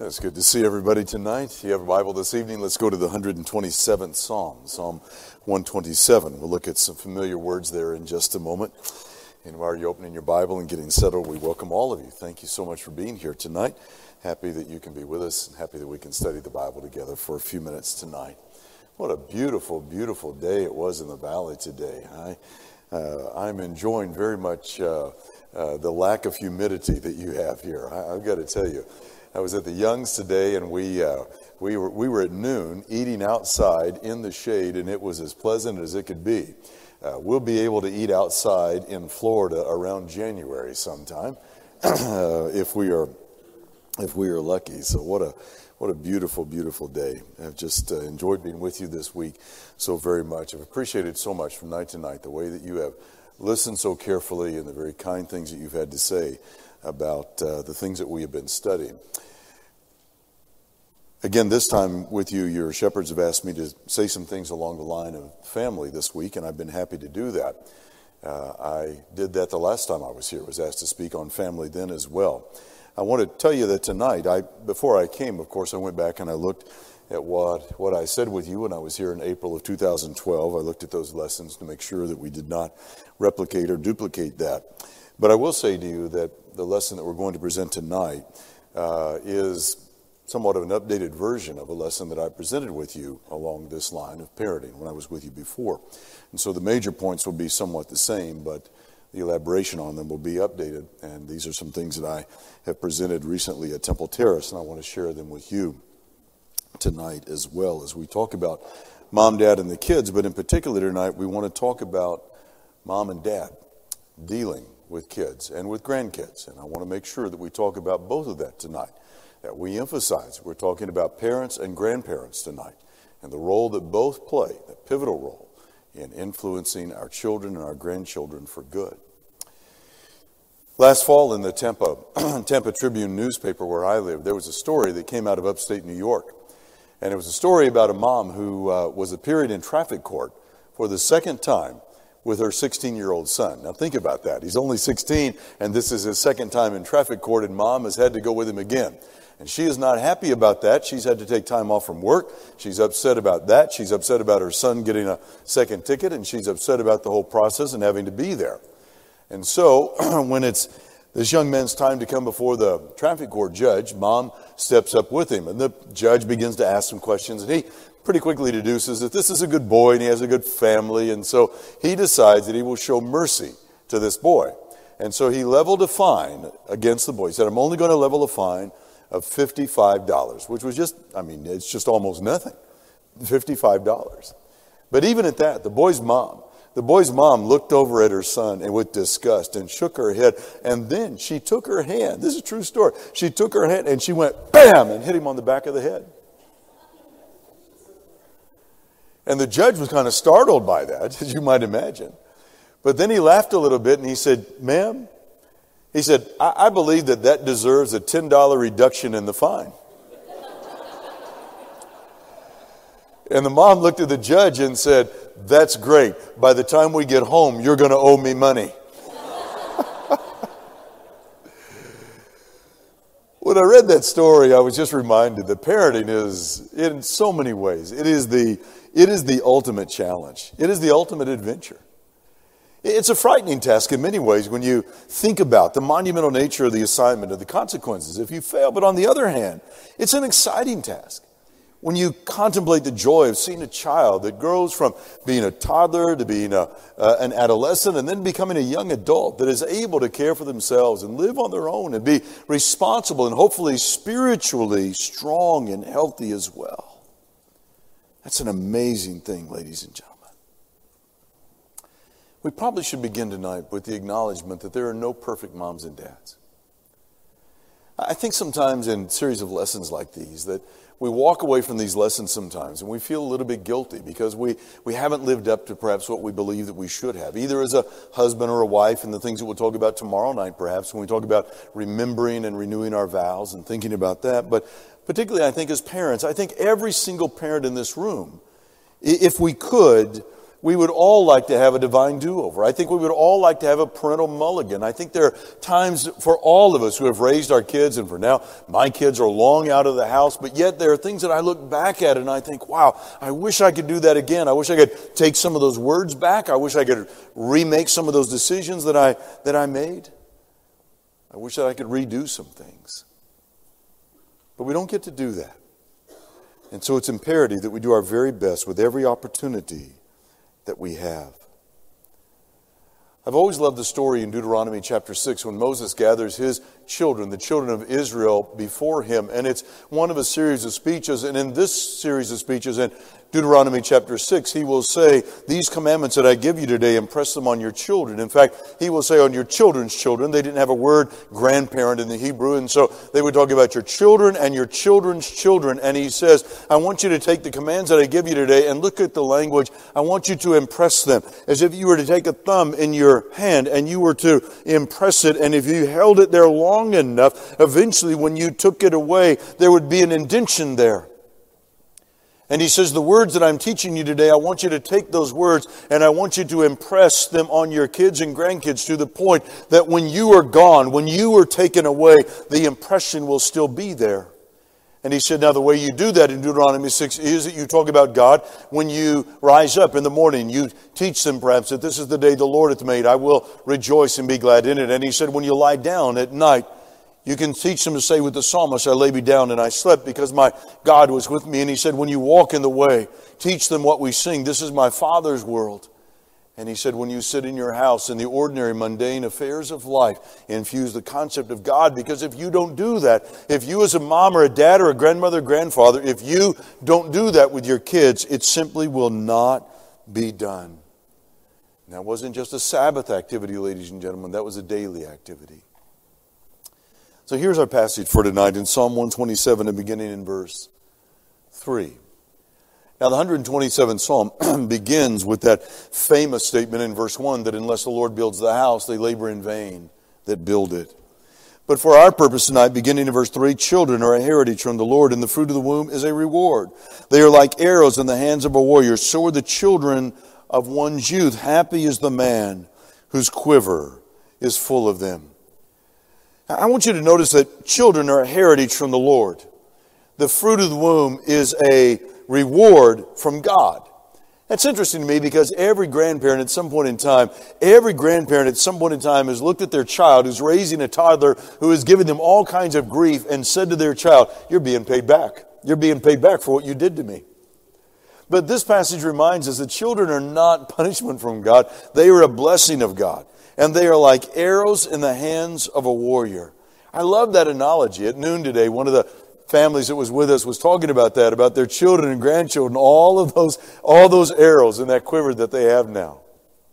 It's good to see everybody tonight. If you have a Bible this evening, let's go to the 127th Psalm, Psalm 127. We'll look at some familiar words there in just a moment. And while you're opening your Bible and getting settled, we welcome all of you. Thank you so much for being here tonight. Happy that you can be with us and happy that we can study the Bible together for a few minutes tonight. What a beautiful, beautiful day it was in the valley today. I'm enjoying very much the lack of humidity that you have here. I've got to tell you. I was at the Youngs today, and we were at noon eating outside in the shade, and it was as pleasant as it could be. We'll be able to eat outside in Florida around January sometime, if we are lucky. So what a beautiful, beautiful day. I've just enjoyed being with you this week so very much. I've appreciated so much from night to night the way that you have listened so carefully and the very kind things that you've had to say about the things that we have been studying. Again, this time with you, your shepherds have asked me to say some things along the line of family this week, and I've been happy to do that. I did that the last time I was here, was asked to speak on family then as well. I want to tell you that tonight, before I came, of course, I went back and I looked at what I said with you when I was here in April of 2012. I looked at those lessons to make sure that we did not replicate or duplicate that. But I will say to you that the lesson that we're going to present tonight is somewhat of an updated version of a lesson that I presented with you along this line of parenting when I was with you before. And so the major points will be somewhat the same, but the elaboration on them will be updated. And these are some things that I have presented recently at Temple Terrace, and I want to share them with you tonight as well as we talk about mom, dad, and the kids. But in particular tonight, we want to talk about mom and dad dealing with kids and with grandkids. And I want to make sure that we talk about both of that tonight, that we emphasize we're talking about parents and grandparents tonight and the role that both play, the pivotal role in influencing our children and our grandchildren for good. Last fall in the Tampa Tribune newspaper where I live, there was a story that came out of upstate New York. And it was a story about a mom who was appearing in traffic court for the second time with her 16-year-old son. Now think about that. He's only 16, and this is his second time in traffic court, and mom has had to go with him again. And she is not happy about that. She's had to take time off from work. She's upset about that. She's upset about her son getting a second ticket, and she's upset about the whole process and having to be there. And so when it's this young man's time to come before the traffic court judge, mom steps up with him, and the judge begins to ask some questions, and he pretty quickly deduces that this is a good boy and he has a good family, and so he decides that he will show mercy to this boy. And so he leveled a fine against the boy. He said, I'm only going to level a fine of $55, which was it's just almost nothing, $55. But even at that, the boy's mom looked over at her son and with disgust and shook her head, and then she took her hand. This is a true story. She took her hand and she went bam and hit him on the back of the head. And the judge was kind of startled by that, as you might imagine. But then he laughed a little bit and he said, ma'am, he said, I believe that deserves a $10 reduction in the fine. And the mom looked at the judge and said, that's great. By the time we get home, you're going to owe me money. When I read that story, I was just reminded that parenting is, in so many ways, it is the ultimate challenge. It is the ultimate adventure. It's a frightening task in many ways when you think about the monumental nature of the assignment and the consequences if you fail. But on the other hand, it's an exciting task when you contemplate the joy of seeing a child that grows from being a toddler to being an adolescent and then becoming a young adult that is able to care for themselves and live on their own and be responsible and hopefully spiritually strong and healthy as well. That's an amazing thing, ladies and gentlemen. We probably should begin tonight with the acknowledgement that there are no perfect moms and dads. I think sometimes in a series of lessons like these that we walk away from these lessons sometimes and we feel a little bit guilty because we haven't lived up to perhaps what we believe that we should have, either as a husband or a wife, and the things that we'll talk about tomorrow night perhaps when we talk about remembering and renewing our vows and thinking about that. But particularly I think as parents, I think every single parent in this room, if we could, we would all like to have a divine do-over. I think we would all like to have a parental mulligan. I think there are times for all of us who have raised our kids, and for now, my kids are long out of the house, but yet there are things that I look back at and I think, wow, I wish I could do that again. I wish I could take some of those words back. I wish I could remake some of those decisions that I made. I wish that I could redo some things. But we don't get to do that. And so it's imperative that we do our very best with every opportunity that we have. I've always loved the story in Deuteronomy chapter 6 when Moses gathers his children, the children of Israel, before him. And it's one of a series of speeches. And in this series of speeches, in Deuteronomy chapter 6, he will say, these commandments that I give you today, impress them on your children. In fact, he will say on your children's children. They didn't have a word grandparent in the Hebrew, and so they would talk about your children and your children's children. And he says, I want you to take the commands that I give you today and look at the language. I want you to impress them as if you were to take a thumb in your hand and you were to impress it. And if you held it there long enough, eventually when you took it away, there would be an indentation there. And he says, the words that I'm teaching you today, I want you to take those words and I want you to impress them on your kids and grandkids to the point that when you are gone, when you are taken away, the impression will still be there. And he said, now the way you do that in Deuteronomy 6 is that you talk about God when you rise up in the morning. You teach them perhaps that this is the day the Lord hath made. I will rejoice and be glad in it. And he said, when you lie down at night, you can teach them to say with the psalmist, I lay me down and I slept because my God was with me. And he said, when you walk in the way, teach them what we sing. This is my Father's world. And he said, when you sit in your house in the ordinary, mundane affairs of life, infuse the concept of God. Because if you don't do that, if you as a mom or a dad or a grandmother, grandfather, if you don't do that with your kids, it simply will not be done. And that wasn't just a Sabbath activity, ladies and gentlemen. That was a daily activity. So here's our passage for tonight in Psalm 127 and beginning in verse 3. Now the 127th Psalm begins with that famous statement in verse 1 that unless the Lord builds the house, they labor in vain that build it. But for our purpose tonight, beginning in verse 3, children are a heritage from the Lord, and the fruit of the womb is a reward. They are like arrows in the hands of a warrior. So are the children of one's youth. Happy is the man whose quiver is full of them. I want you to notice that children are a heritage from the Lord. The fruit of the womb is a reward from God. That's interesting to me because every grandparent at some point in time has looked at their child who's raising a toddler who has given them all kinds of grief and said to their child, you're being paid back. You're being paid back for what you did to me. But this passage reminds us that children are not punishment from God. They are a blessing of God. And they are like arrows in the hands of a warrior. I love that analogy. At noon today, one of the families that was with us was talking about that, about their children and grandchildren, all those arrows in that quiver that they have now.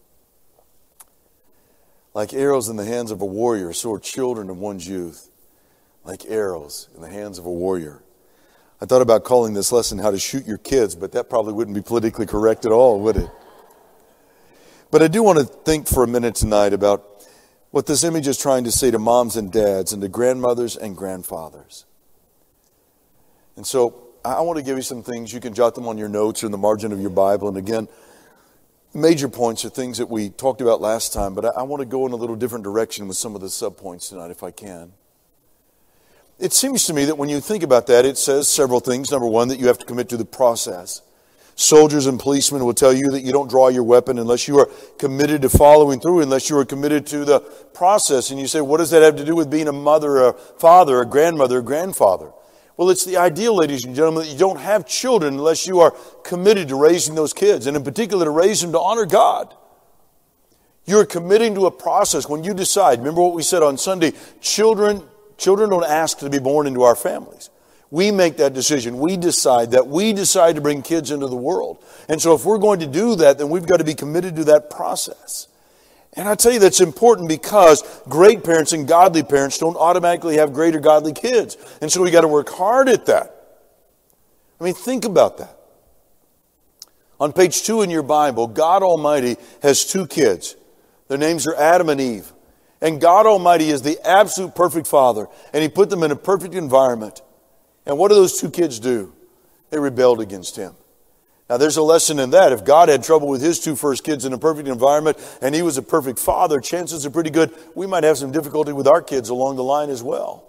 Like arrows in the hands of a warrior, so are children of one's youth. Like arrows in the hands of a warrior. I thought about calling this lesson how to shoot your kids, but that probably wouldn't be politically correct at all, would it? But I do want to think for a minute tonight about what this image is trying to say to moms and dads and to grandmothers and grandfathers. And so I want to give you some things. You can jot them on your notes or in the margin of your Bible. And again, major points are things that we talked about last time, but I want to go in a little different direction with some of the subpoints tonight if I can. It seems to me that when you think about that, it says several things. Number one, that you have to commit to the process. Soldiers and policemen will tell you that you don't draw your weapon unless you are committed to following through, unless you are committed to the process. And you say, what does that have to do with being a mother, a father, a grandmother, a grandfather? Well, it's the ideal, ladies and gentlemen, that you don't have children unless you are committed to raising those kids, and in particular to raise them to honor God. You're committing to a process when you decide. Remember what we said on Sunday, children don't ask to be born into our families. We make that decision. We decide to bring kids into the world. And so if we're going to do that, then we've got to be committed to that process. And I tell you that's important because great parents and godly parents don't automatically have great or godly kids. And so we got to work hard at that. I mean, think about that. On page 2 in your Bible, God Almighty has 2 kids. Their names are Adam and Eve. And God Almighty is the absolute perfect father. And He put them in a perfect environment. And what do those 2 kids do? They rebelled against Him. Now, there's a lesson in that. If God had trouble with his two first kids in a perfect environment and he was a perfect father, chances are pretty good we might have some difficulty with our kids along the line as well.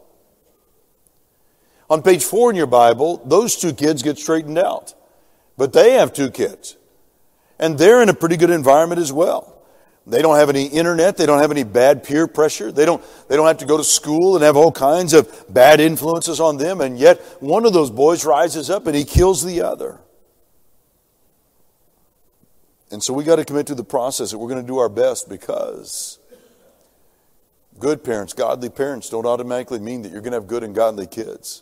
On page 4 in your Bible, those two kids get straightened out. But they have two kids. And they're in a pretty good environment as well. They don't have any internet. They don't have any bad peer pressure. They don't have to go to school and have all kinds of bad influences on them. And yet one of those boys rises up and he kills the other. And so we got to commit to the process that we're going to do our best, because good parents, godly parents, don't automatically mean that you're going to have good and godly kids.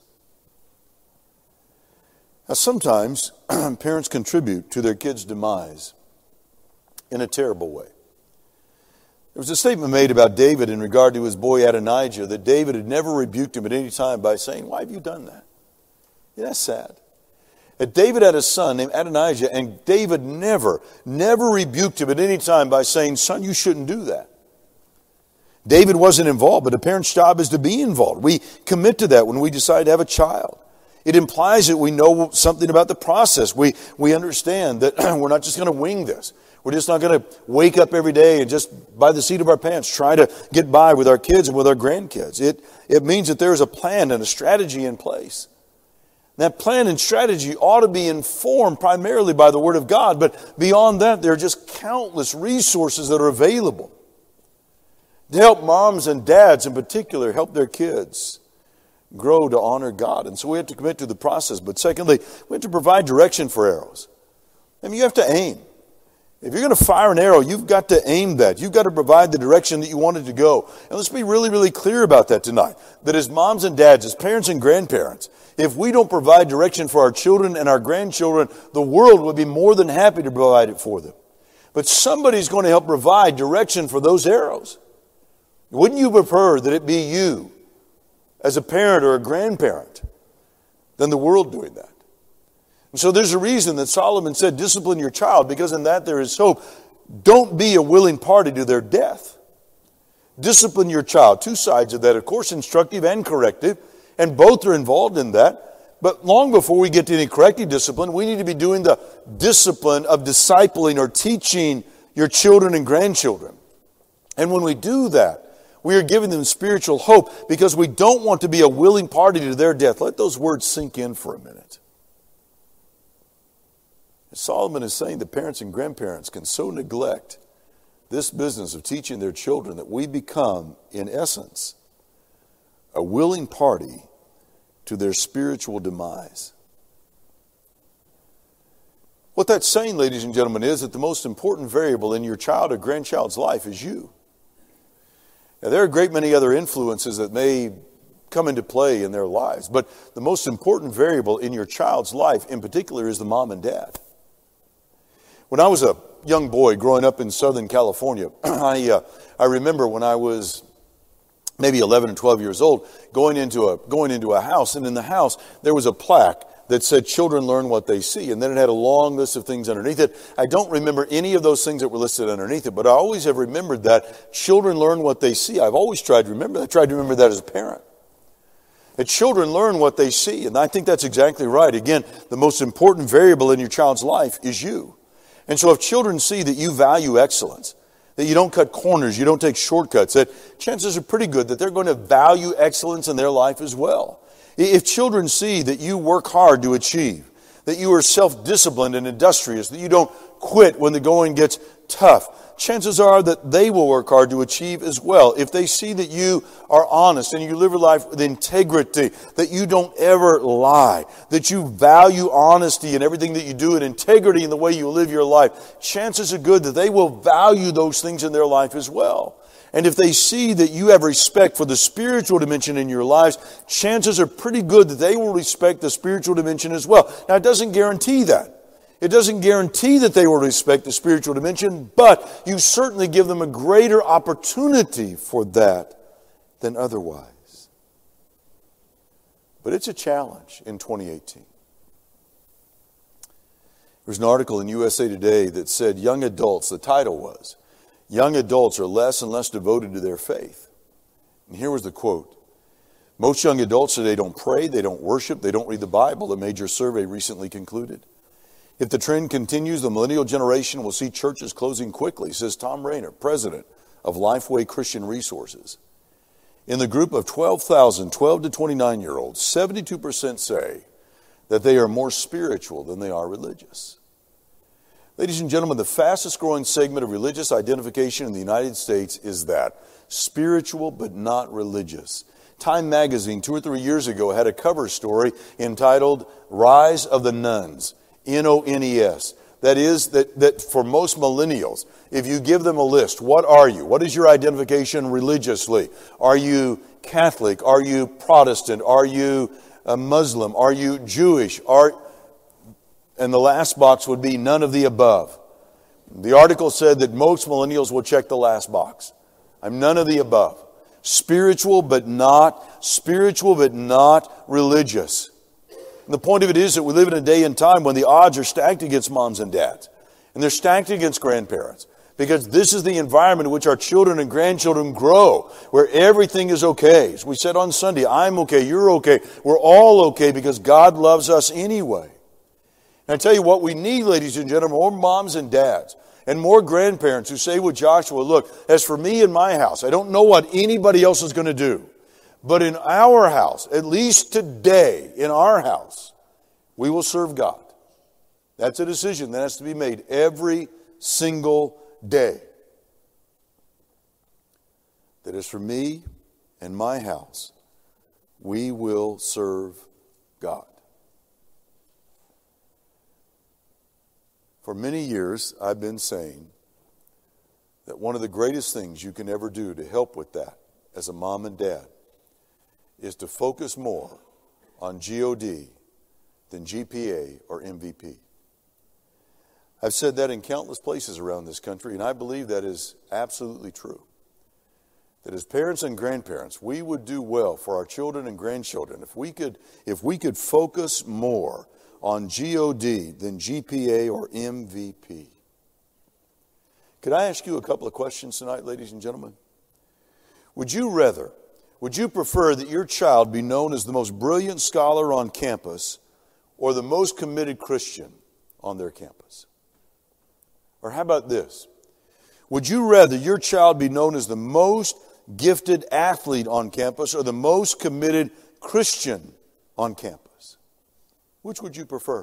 Now, sometimes parents contribute to their kids' demise in a terrible way. There was a statement made about David in regard to his boy Adonijah, that David had never rebuked him at any time by saying, "Why have you done that?" Yeah, that's sad. That David had a son named Adonijah, and David never rebuked him at any time by saying, "Son, you shouldn't do that." David wasn't involved, but a parent's job is to be involved. We commit to that when we decide to have a child. It implies that we know something about the process. We understand that we're not just going to wing this. We're just not going to wake up every day and just by the seat of our pants try to get by with our kids and with our grandkids. It means that there is a plan and a strategy in place. That plan and strategy ought to be informed primarily by the Word of God, but beyond that, there are just countless resources that are available to help moms and dads in particular help their kids grow to honor God. And so we have to commit to the process. But secondly, we have to provide direction for arrows. I mean, you have to aim. If you're going to fire an arrow, you've got to aim that. You've got to provide the direction that you want it to go. And let's be really, really clear about that tonight. That as moms and dads, as parents and grandparents, if we don't provide direction for our children and our grandchildren, the world would be more than happy to provide it for them. But somebody's going to help provide direction for those arrows. Wouldn't you prefer that it be you, as a parent or a grandparent, than the world doing that? And so there's a reason that Solomon said, discipline your child, because in that there is hope. Don't be a willing party to their death. Discipline your child. Two sides of that, of course, instructive and corrective, and both are involved in that. But long before we get to any corrective discipline, we need to be doing the discipline of discipling or teaching your children and grandchildren. And when we do that, we are giving them spiritual hope, because we don't want to be a willing party to their death. Let those words sink in for a minute. Solomon is saying that parents and grandparents can so neglect this business of teaching their children that we become, in essence, a willing party to their spiritual demise. What that's saying, ladies and gentlemen, is that the most important variable in your child or grandchild's life is you. Now, there are a great many other influences that may come into play in their lives, but the most important variable in your child's life in particular is the mom and dad. When I was a young boy growing up in Southern California, I remember when I was maybe 11 or 12 years old, going into a house, and in the house there was a plaque that said, "Children learn what they see," and then it had a long list of things underneath it. I don't remember any of those things that were listed underneath it, but I always have remembered that children learn what they see. I've always tried to remember that. I tried to remember that as a parent. That children learn what they see, and I think that's exactly right. Again, the most important variable in your child's life is you. And so if children see that you value excellence, that you don't cut corners, you don't take shortcuts, that chances are pretty good that they're going to value excellence in their life as well. If children see that you work hard to achieve, that you are self-disciplined and industrious, that you don't quit when the going gets tough, chances are that they will work hard to achieve as well. If they see that you are honest and you live your life with integrity, that you don't ever lie, that you value honesty in everything that you do and integrity in the way you live your life, chances are good that they will value those things in their life as well. And if they see that you have respect for the spiritual dimension in your lives, chances are pretty good that they will respect the spiritual dimension as well. Now, it doesn't guarantee that. It doesn't guarantee that they will respect the spiritual dimension, but you certainly give them a greater opportunity for that than otherwise. But it's a challenge in 2018. There's an article in USA Today that said young adults, the title was, "Young adults are less and less devoted to their faith." And here was the quote. "Most young adults today don't pray, they don't worship, they don't read the Bible," a major survey recently concluded. If the trend continues, the millennial generation will see churches closing quickly, says Tom Rayner, president of Lifeway Christian Resources. In the group of 12,000 12 to 29-year-olds, 72% say that they are more spiritual than they are religious. Ladies and gentlemen, the fastest growing segment of religious identification in the United States is that, spiritual but not religious. Time magazine 2 or 3 years ago had a cover story entitled Rise of the Nones, N-O-N-E-S. That is, that for most millennials, if you give them a list, what are you? What is your identification religiously? Are you Catholic? Are you Protestant? Are you a Muslim? Are you Jewish? And the last box would be none of the above. The article said that most millennials will check the last box. I'm none of the above. Spiritual but not religious. And the point of it is that we live in a day and time when the odds are stacked against moms and dads. And they're stacked against grandparents. Because this is the environment in which our children and grandchildren grow, where everything is okay. As we said on Sunday, I'm okay, you're okay, we're all okay because God loves us anyway. And I tell you what we need, ladies and gentlemen, more moms and dads and more grandparents who say with Joshua, look, as for me and my house, I don't know what anybody else is going to do. But in our house, at least today, in our house, we will serve God. That's a decision that has to be made every single day. That is for me and my house, we will serve God. For many years, I've been saying that one of the greatest things you can ever do to help with that as a mom and dad is to focus more on GOD than GPA or MVP. I've said that in countless places around this country, and I believe that is absolutely true. That as parents and grandparents, we would do well for our children and grandchildren if we could focus more on GOD than GPA or MVP. Could I ask you a couple of questions tonight, ladies and gentlemen? Would you prefer that your child be known as the most brilliant scholar on campus or the most committed Christian on their campus? Or how about this? Would you rather your child be known as the most gifted athlete on campus or the most committed Christian on campus? Which would you prefer?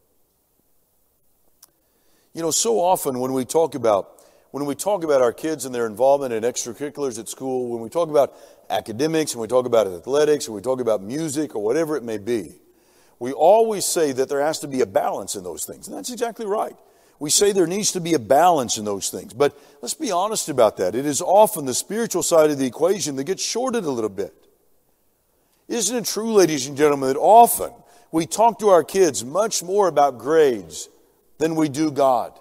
You know, so often when we talk about our kids and their involvement in extracurriculars at school, when we talk about academics and we talk about athletics and we talk about music or whatever it may be, we always say that there has to be a balance in those things. And that's exactly right. We say there needs to be a balance in those things. But let's be honest about that. It is often the spiritual side of the equation that gets shorted a little bit. Isn't it true, ladies and gentlemen, that often we talk to our kids much more about grades than we do God?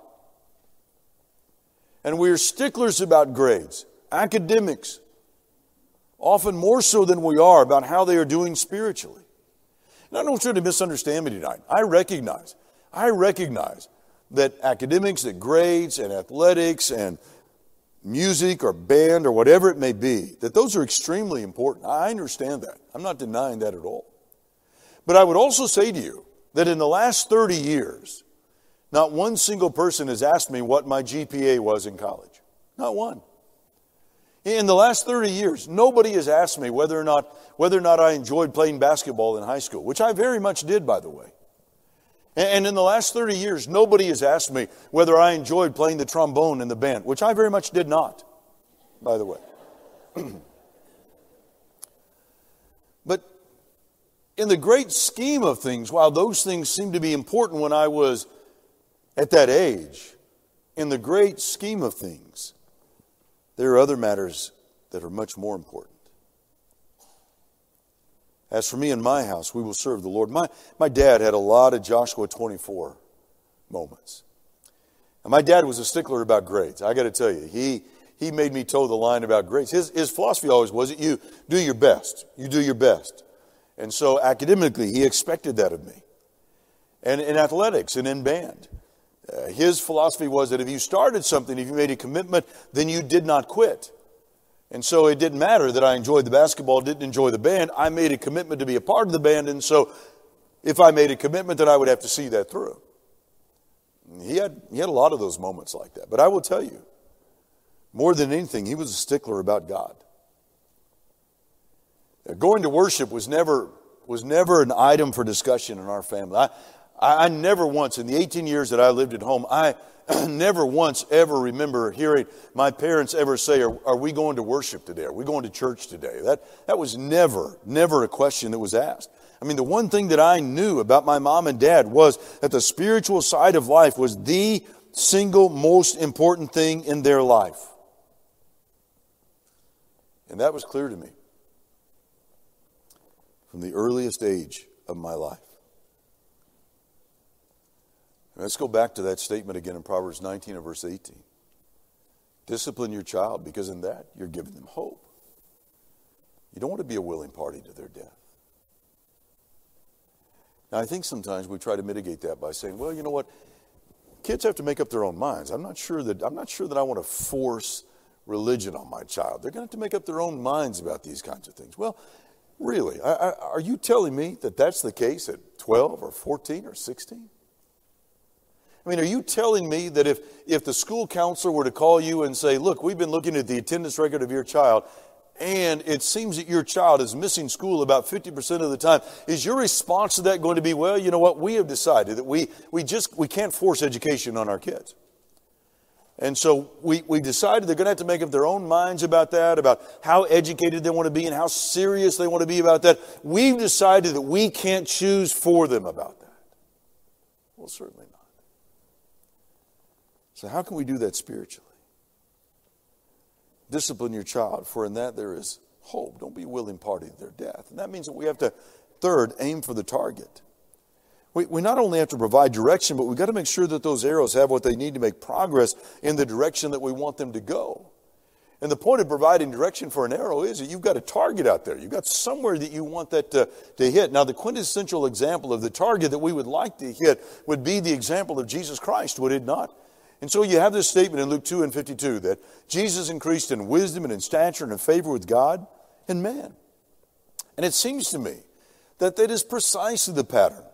And we are sticklers about grades, academics, often more so than we are about how they are doing spiritually. And I don't want you to misunderstand me tonight. I recognize that academics, that grades and athletics and music or band or whatever it may be, that those are extremely important. I understand that. I'm not denying that at all. But I would also say to you that in the last 30 years, not one single person has asked me what my GPA was in college. Not one. In the last 30 years, nobody has asked me whether or not I enjoyed playing basketball in high school, which I very much did, by the way. And in the last 30 years, nobody has asked me whether I enjoyed playing the trombone in the band, which I very much did not, by the way. But in the great scheme of things, while those things seem to be important when I was at that age, in the great scheme of things, there are other matters that are much more important. As for me and my house, we will serve the Lord. My dad had a lot of Joshua 24 moments. And my dad was a stickler about grades. I got to tell you, he made me toe the line about grades. His philosophy always was that you do your best. You do your best. And so academically, he expected that of me. And in athletics and in band. His philosophy was that if you started something, if you made a commitment, then you did not quit. And so it didn't matter that I enjoyed the basketball, didn't enjoy the band. I made a commitment to be a part of the band. And so if I made a commitment, then I would have to see that through. He had a lot of those moments like that. But I will tell you, more than anything, he was a stickler about God. Going to worship was never an item for discussion in our family. I never once, in the 18 years that I lived at home, I never once ever remember hearing my parents ever say, are we going to worship today? Are we going to church today? That was never a question that was asked. I mean, the one thing that I knew about my mom and dad was that the spiritual side of life was the single most important thing in their life. And that was clear to me from the earliest age of my life. Let's go back to that statement again in Proverbs 19 and verse 18. Discipline your child, because in that you're giving them hope. You don't want to be a willing party to their death. Now, I think sometimes we try to mitigate that by saying, well, you know what? Kids have to make up their own minds. I'm not sure that I want to force religion on my child. They're going to have to make up their own minds about these kinds of things. Well, really, are you telling me that that's the case at 12 or 14 or 16? I mean, are you telling me that if the school counselor were to call you and say, look, we've been looking at the attendance record of your child, and it seems that your child is missing school about 50% of the time, is your response to that going to be, well, you know what, we have decided that we can't force education on our kids. And so we decided they're going to have to make up their own minds about that, about how educated they want to be and how serious they want to be about that. We've decided that we can't choose for them about that. Well, certainly not. So how can we do that spiritually? Discipline your child, for in that there is hope. Don't be a willing party to their death. And that means that we have to, third, aim for the target. We not only have to provide direction, but we've got to make sure that those arrows have what they need to make progress in the direction that we want them to go. And the point of providing direction for an arrow is that you've got a target out there. You've got somewhere that you want that to hit. Now, the quintessential example of the target that we would like to hit would be the example of Jesus Christ, would it not? And so you have this statement in Luke 2 and 52 that Jesus increased in wisdom and in stature and in favor with God and man. And it seems to me that is precisely the pattern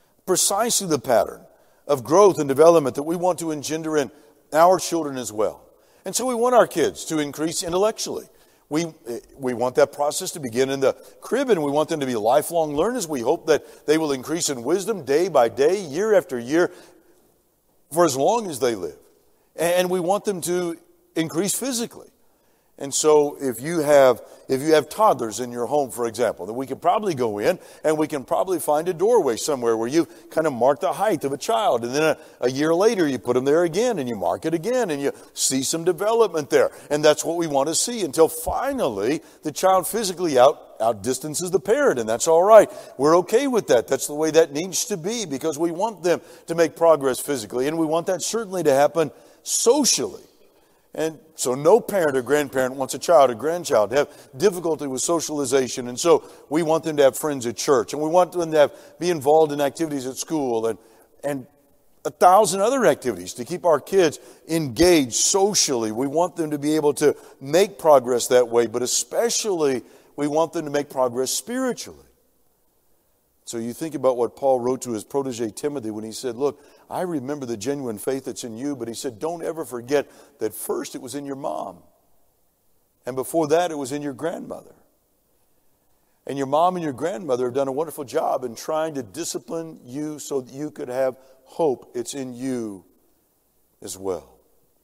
of growth and development that we want to engender in our children as well. And so we want our kids to increase intellectually. We want that process to begin in the crib, and we want them to be lifelong learners. We hope that they will increase in wisdom day by day, year after year, for as long as they live. And we want them to increase physically. And so if you have toddlers in your home, for example, then we can probably go in and we can probably find a doorway somewhere where you kind of mark the height of a child. And then a year later you put them there again and you mark it again and you see some development there. And that's what we want to see until finally the child physically outdistances the parent. And that's all right. We're okay with that. That's the way that needs to be because we want them to make progress physically. And we want that certainly to happen socially. And so no parent or grandparent wants a child or grandchild to have difficulty with socialization. And so we want them to have friends at church. And we want them to be involved in activities at school and 1,000 other activities to keep our kids engaged socially. We want them to be able to make progress that way. But especially we want them to make progress spiritually. So you think about what Paul wrote to his protege Timothy when he said, look, I remember the genuine faith that's in you, but he said, don't ever forget that first it was in your mom. And before that, it was in your grandmother. And your mom and your grandmother have done a wonderful job in trying to discipline you so that you could have hope. It's in you as well.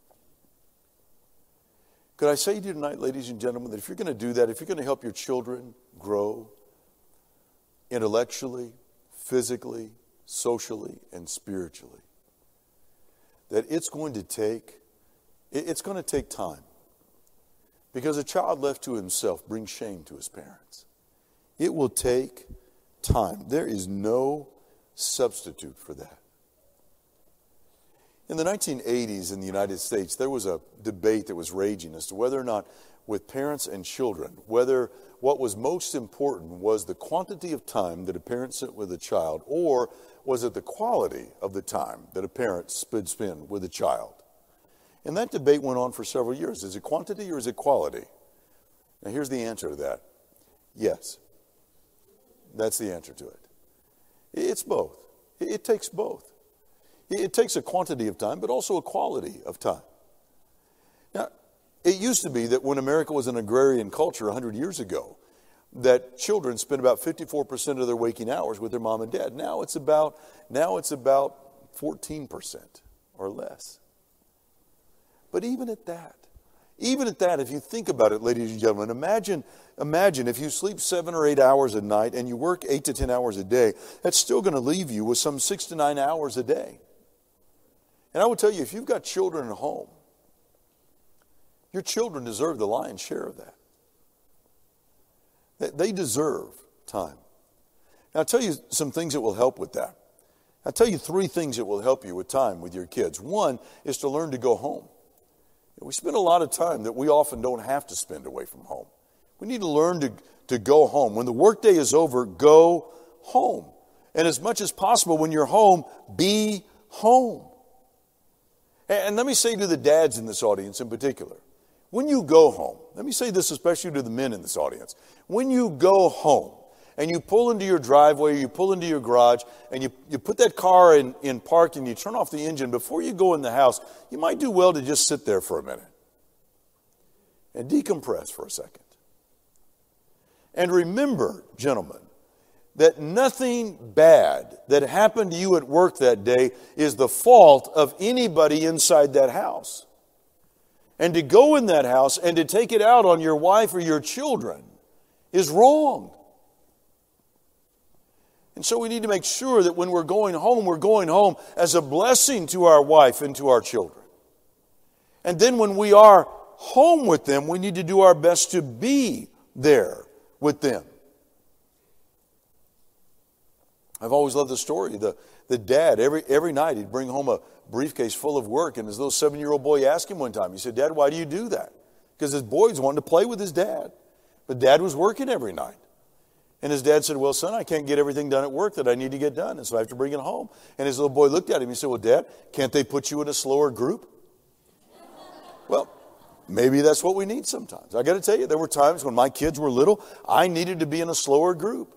Could I say to you tonight, ladies and gentlemen, that if you're going to do that, if you're going to help your children grow intellectually, physically, socially, and spiritually, that it's going to take time. Because a child left to himself brings shame to his parents. It will take time. There is no substitute for that. In the 1980s in the United States, there was a debate that was raging as to whether or not with parents and children, whether what was most important was the quantity of time that a parent spent with a child, or was it the quality of the time that a parent would spend with a child? And that debate went on for several years. Is it quantity or is it quality? Now here's the answer to that. Yes. That's the answer to it. It's both. It takes both. It takes a quantity of time, but also a quality of time. Now, it used to be that when America was an agrarian culture 100 years ago, that children spent about 54% of their waking hours with their mom and dad. Now it's about 14% or less. But even at that, if you think about it, ladies and gentlemen, imagine if you sleep 7 or 8 hours a night and you work 8 to 10 hours a day, that's still going to leave you with some 6 to 9 hours a day. And I will tell you, if you've got children at home, your children deserve the lion's share of that. They deserve time. Now, I'll tell you some things that will help with that. I'll tell you 3 things that will help you with time with your kids. One is to learn to go home. We spend a lot of time that we often don't have to spend away from home. We need to learn to go home. When the workday is over, go home. And as much as possible, when you're home, be home. And let me say to the dads in this audience in particular, when you go home, let me say this especially to the men in this audience, when you go home and you pull into your driveway, you pull into your garage, and you put that car in park and you turn off the engine, before you go in the house, you might do well to just sit there for a minute and decompress for a second. And remember, gentlemen, that nothing bad that happened to you at work that day is the fault of anybody inside that house. And to go in that house and to take it out on your wife or your children is wrong. And so we need to make sure that when we're going home as a blessing to our wife and to our children. And then when we are home with them, we need to do our best to be there with them. I've always loved the story. The dad, every night, he'd bring home a briefcase full of work, and his little 7-year-old boy asked him one time, he said, "Dad, why do you do that?" Because his boys wanted to play with his dad. But Dad was working every night. And his dad said, "Well, son, I can't get everything done at work that I need to get done, and so I have to bring it home." And his little boy looked at him and he said, "Well, Dad, can't they put you in a slower group?" Well, maybe that's what we need sometimes. I got to tell you, there were times when my kids were little, I needed to be in a slower group.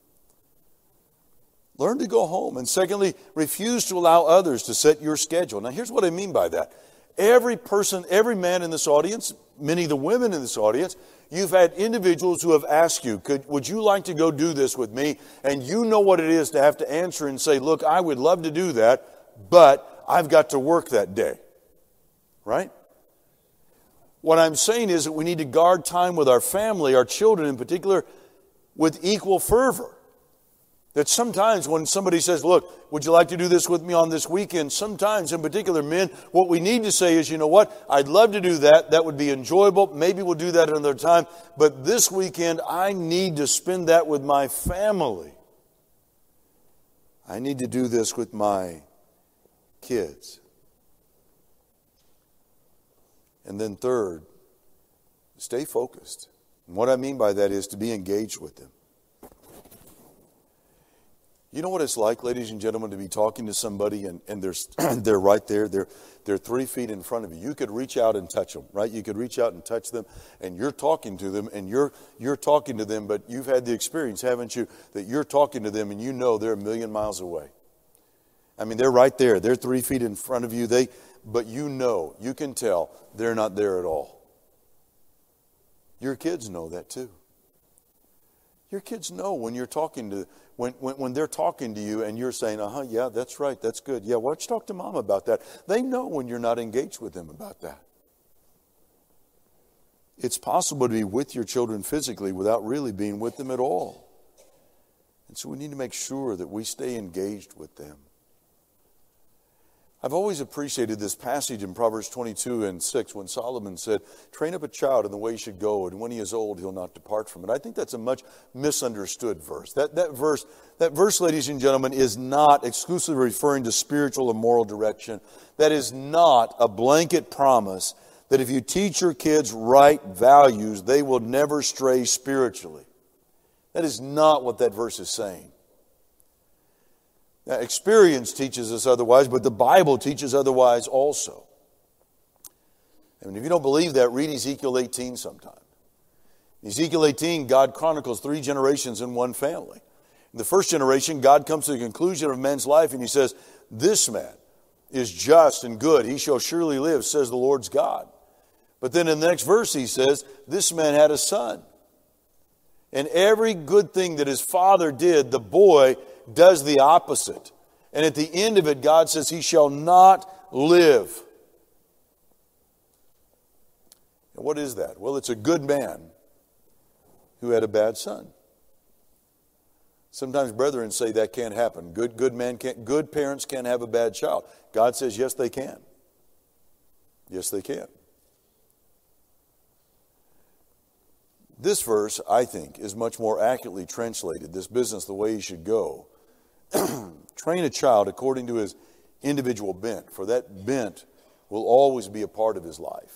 Learn to go home. And secondly, refuse to allow others to set your schedule. Now, here's what I mean by that. Every person, every man in this audience, many of the women in this audience, you've had individuals who have asked you, would you like to go do this with me? And you know what it is to have to answer and say, "Look, I would love to do that, but I've got to work that day." Right? What I'm saying is that we need to guard time with our family, our children in particular, with equal fervor. That sometimes when somebody says, "Look, would you like to do this with me on this weekend?" Sometimes, in particular, men, what we need to say is, "You know what? I'd love to do that. That would be enjoyable. Maybe we'll do that another time. But this weekend, I need to spend that with my family. I need to do this with my kids." And then third, stay focused. And what I mean by that is to be engaged with them. You know what it's like, ladies and gentlemen, to be talking to somebody and they're right there. They're 3 feet in front of you. You could reach out and touch them, right? You could reach out and touch them, and you're talking to them, and you're talking to them, but you've had the experience, haven't you, that you're talking to them and you know they're a million miles away. I mean, they're right there. They're 3 feet in front of you. But you know, you can tell they're not there at all. Your kids know that too. Your kids know when you're talking to when they're talking to you and you're saying, "Yeah, that's right, that's good. Yeah, why don't you talk to Mom about that?" They know when you're not engaged with them about that. It's possible to be with your children physically without really being with them at all. And so we need to make sure that we stay engaged with them. I've always appreciated this passage in Proverbs 22:6 when Solomon said, "Train up a child in the way he should go, and when he is old, he'll not depart from it." I think that's a much misunderstood verse. That verse, ladies and gentlemen, is not exclusively referring to spiritual or moral direction. That is not a blanket promise that if you teach your kids right values, they will never stray spiritually. That is not what that verse is saying. Now, experience teaches us otherwise, but the Bible teaches otherwise also. And if you don't believe that, read Ezekiel 18 sometime. In Ezekiel 18, God chronicles 3 generations in one family. In the first generation, God comes to the conclusion of man's life and he says, "This man is just and good. He shall surely live, says the Lord's God. But then in the next verse he says, this man had a son. And every good thing that his father did, the boy does the opposite. And at the end of it, God says, he shall not live. And what is that? Well, it's a good man who had a bad son. Sometimes brethren say that can't happen. Good parents can't have a bad child. God says, yes, they can. Yes, they can. This verse, I think, is much more accurately translated, this business the way he should go. Train a child according to his individual bent, for that bent will always be a part of his life.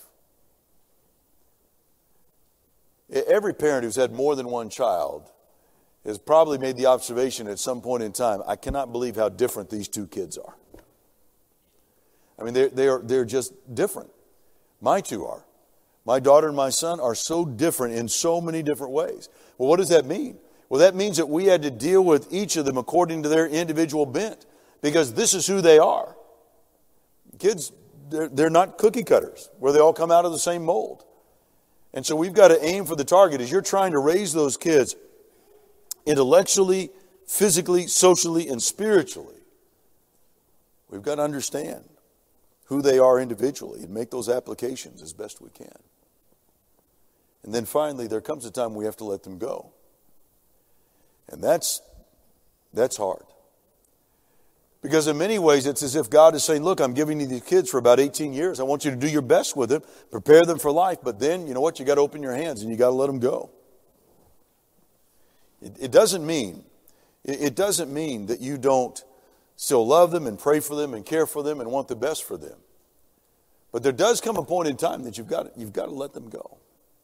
Every parent who's had more than one child has probably made the observation at some point in time, I cannot believe how different these two kids are. I mean, they're just different. My two are. My daughter and my son are so different in so many different ways. Well, what does that mean? Well, that means that we had to deal with each of them according to their individual bent, because this is who they are. Kids, they're not cookie cutters where they all come out of the same mold. And so we've got to aim for the target. As you're trying to raise those kids intellectually, physically, socially, and spiritually, we've got to understand who they are individually and make those applications as best we can. And then finally, there comes a time we have to let them go. And that's hard. Because in many ways, it's as if God is saying, look, I'm giving you these kids for about 18 years. I want you to do your best with them, prepare them for life. But then, you know what? You got to open your hands and you got to let them go. It doesn't mean that you don't still love them and pray for them and care for them and want the best for them. But there does come a point in time that you've got to let them go.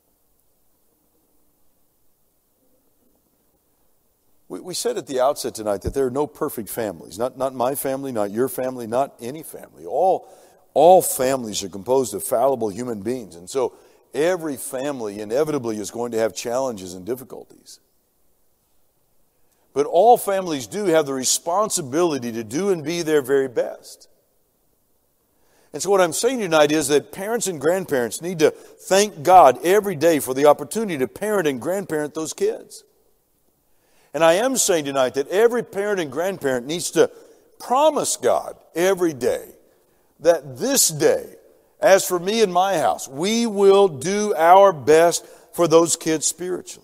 We said at the outset tonight that there are no perfect families. Not my family, not your family, not any family. All families are composed of fallible human beings. And so every family inevitably is going to have challenges and difficulties. But all families do have the responsibility to do and be their very best. And so what I'm saying tonight is that parents and grandparents need to thank God every day for the opportunity to parent and grandparent those kids. And I am saying tonight that every parent and grandparent needs to promise God every day that this day, as for me and my house, we will do our best for those kids spiritually.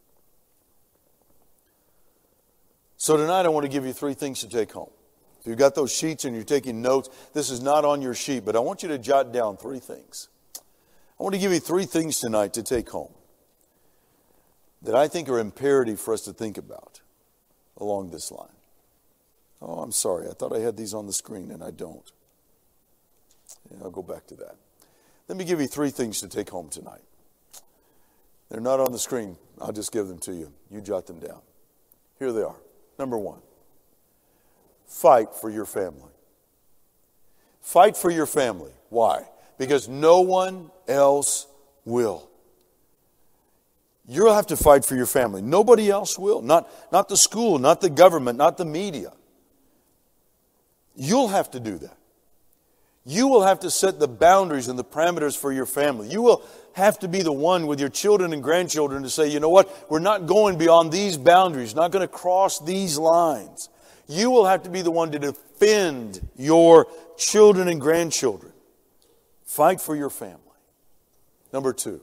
So tonight I want to give you 3 things to take home. If you've got those sheets and you're taking notes, this is not on your sheet, but I want you to jot down 3 things. I want to give you 3 things tonight to take home that I think are imperative for us to think about along this line. Oh, I'm sorry. I thought I had these on the screen and I don't. Yeah, I'll go back to that. Let me give you 3 things to take home tonight. They're not on the screen. I'll just give them to you. You jot them down. Here they are. Number 1, fight for your family. Fight for your family. Why? Because no one else will. You'll have to fight for your family. Nobody else will. Not the school, not the government, not the media. You'll have to do that. You will have to set the boundaries and the parameters for your family. You will have to be the one with your children and grandchildren to say, you know what, we're not going beyond these boundaries, not going to cross these lines. You will have to be the one to defend your children and grandchildren. Fight for your family. Number 2,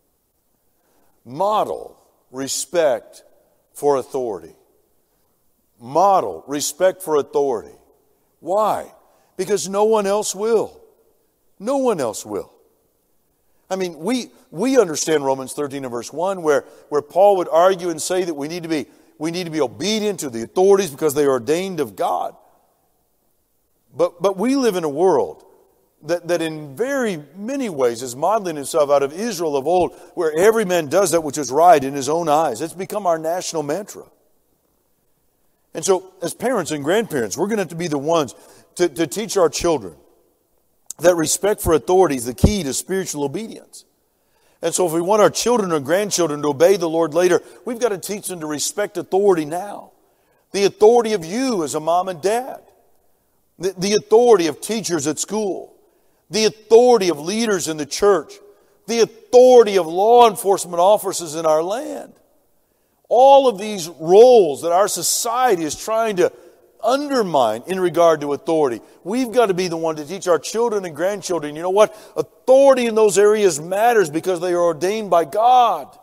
model respect for authority. Model respect for authority. Why? Because no one else will. No one else will. I mean, we understand Romans 13 and verse 1 where Paul would argue and say that we need to be obedient to the authorities because they are ordained of God. But we live in a world that in very many ways is modeling itself out of Israel of old, where every man does that which is right in his own eyes. It's become our national mantra. And so as parents and grandparents, we're going to have to be the ones to teach our children that respect for authority is the key to spiritual obedience. And so if we want our children or grandchildren to obey the Lord later, we've got to teach them to respect authority now. The authority of you as a mom and dad. The authority of teachers at school, the authority of leaders in the church, the authority of law enforcement officers in our land. All of these roles that our society is trying to undermine in regard to authority. We've got to be the one to teach our children and grandchildren. You know what? Authority in those areas matters because they are ordained by God.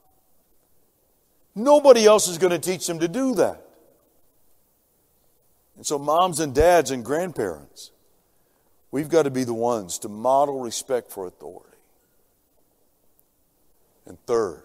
Nobody else is going to teach them to do that. And so moms and dads and grandparents, we've got to be the ones to model respect for authority. And third,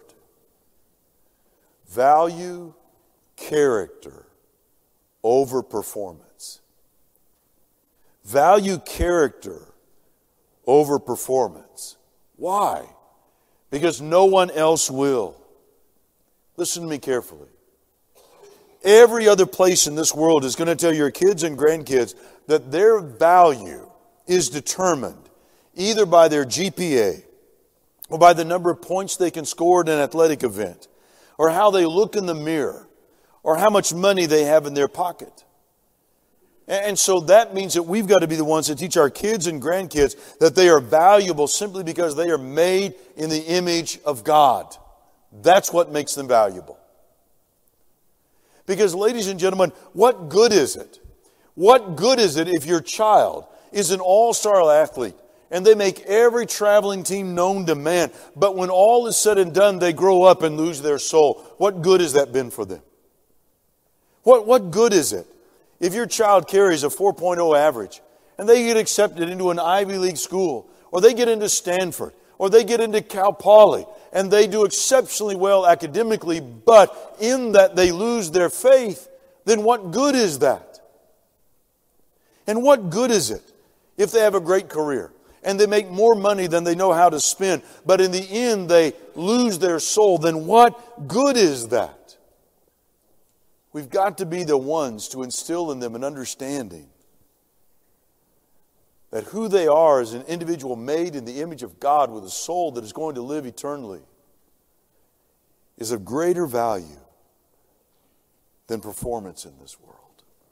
value character over performance. Value character over performance. Why? Because no one else will. Listen to me carefully. Every other place in this world is going to tell your kids and grandkids that their value is determined either by their GPA or by the number of points they can score at an athletic event or how they look in the mirror or how much money they have in their pocket. And so that means that we've got to be the ones to teach our kids and grandkids that they are valuable simply because they are made in the image of God. That's what makes them valuable. Because, ladies and gentlemen, what good is it? What good is it if your child is an all-star athlete and they make every traveling team known to man, but when all is said and done, they grow up and lose their soul? What good has that been for them? What good is it if your child carries a 4.0 average and they get accepted into an Ivy League school, or they get into Stanford, or they get into Cal Poly, and they do exceptionally well academically, but in that they lose their faith? Then what good is that? And what good is it if they have a great career and they make more money than they know how to spend, but in the end they lose their soul? Then what good is that? We've got to be the ones to instill in them an understanding that who they are as an individual made in the image of God with a soul that is going to live eternally is of greater value than performance in this world.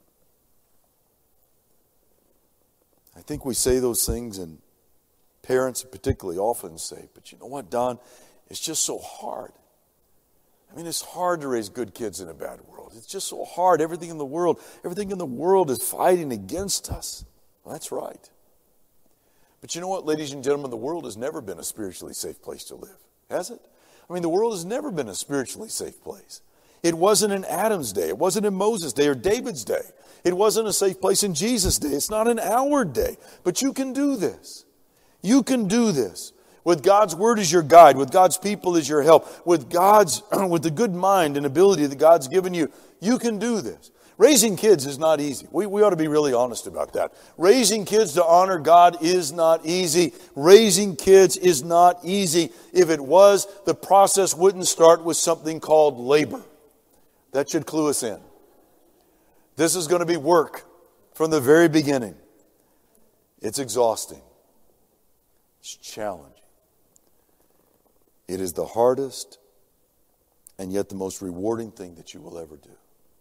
I think we say those things, and parents particularly often say, but you know what, Don? It's just so hard. I mean, it's hard to raise good kids in a bad world. It's just so hard. Everything in the world is fighting against us. Well, that's right. But you know what, ladies and gentlemen? The world has never been a spiritually safe place to live, has it? I mean, the world has never been a spiritually safe place. It wasn't in Adam's day. It wasn't in Moses' day or David's day. It wasn't a safe place in Jesus' day. It's not in our day. But you can do this. You can do this. With God's Word as your guide, with God's people as your help, with the good mind and ability that God's given you, you can do this. Raising kids is not easy. We ought to be really honest about that. Raising kids to honor God is not easy. Raising kids is not easy. If it was, the process wouldn't start with something called labor. That should clue us in. This is going to be work from the very beginning. It's exhausting. It's challenging. It is the hardest and yet the most rewarding thing that you will ever do.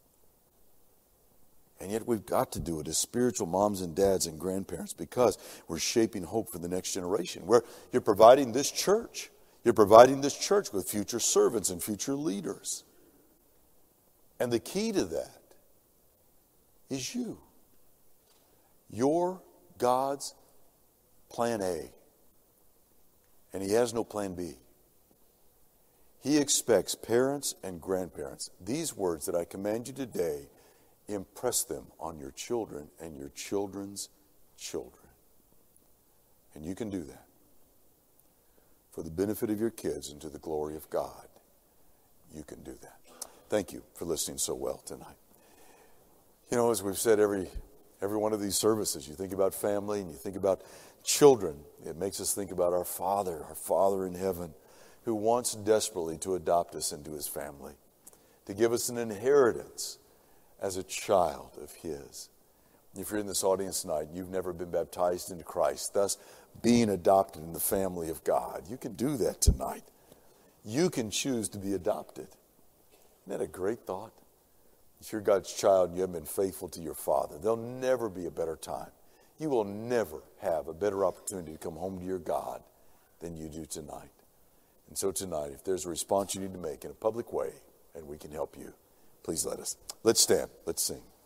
And yet we've got to do it as spiritual moms and dads and grandparents because we're shaping hope for the next generation. You're providing this church. You're providing this church with future servants and future leaders. And the key to that is you. You're God's plan A. And He has no plan B. He expects parents and grandparents, these words that I command you today, impress them on your children and your children's children. And you can do that for the benefit of your kids and to the glory of God. You can do that. Thank you for listening so well tonight. You know, as we've said every one of these services, you think about family and you think about children. It makes us think about our Father in heaven, who wants desperately to adopt us into His family, to give us an inheritance as a child of His. If you're in this audience tonight, you've never been baptized into Christ, thus being adopted in the family of God. You can do that tonight. You can choose to be adopted. Isn't that a great thought? If you're God's child and you haven't been faithful to your Father, there'll never be a better time. You will never have a better opportunity to come home to your God than you do tonight. And so tonight, if there's a response you need to make in a public way and we can help you, please let us. Let's stand. Let's sing.